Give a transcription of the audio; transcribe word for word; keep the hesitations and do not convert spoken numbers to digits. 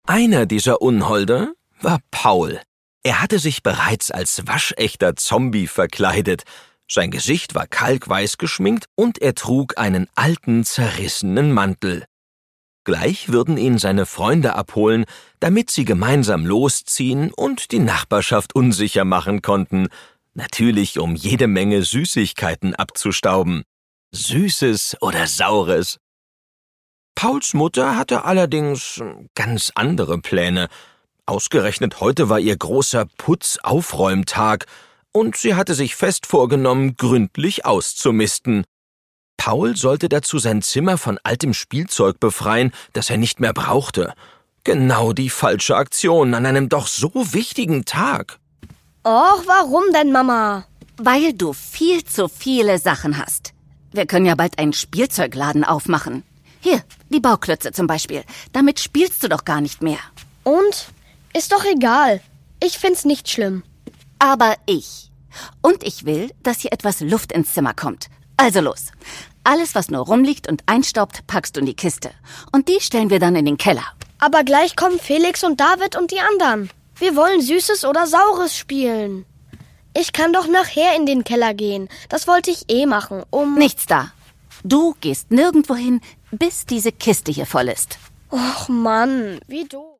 Einer dieser Unholde war Paul. Er hatte sich bereits als waschechter Zombie verkleidet. Sein Gesicht war kalkweiß geschminkt und er trug einen alten, zerrissenen Mantel. Gleich würden ihn seine Freunde abholen, damit sie gemeinsam losziehen und die Nachbarschaft unsicher machen konnten. Natürlich, um jede Menge Süßigkeiten abzustauben. Süßes oder Saures. Pauls Mutter hatte allerdings ganz andere Pläne. Ausgerechnet heute war ihr großer Putzaufräumtag und sie hatte sich fest vorgenommen, gründlich auszumisten. Paul sollte dazu sein Zimmer von altem Spielzeug befreien, das er nicht mehr brauchte. Genau die falsche Aktion an einem doch so wichtigen Tag. Och, warum denn, Mama? Weil du viel zu viele Sachen hast. Wir können ja bald einen Spielzeugladen aufmachen. Hier, die Bauklötze zum Beispiel. Damit spielst du doch gar nicht mehr. Und? Ist doch egal. Ich find's nicht schlimm. Aber ich. Und ich will, dass hier etwas Luft ins Zimmer kommt. Also los. Alles, was nur rumliegt und einstaubt, packst du in die Kiste. Und die stellen wir dann in den Keller. Aber gleich kommen Felix und David und die anderen. Wir wollen Süßes oder Saures spielen. Ich kann doch nachher in den Keller gehen. Das wollte ich eh machen, um... Nichts da. Du gehst nirgendwo hin, bis diese Kiste hier voll ist. Och Mann, wie doof.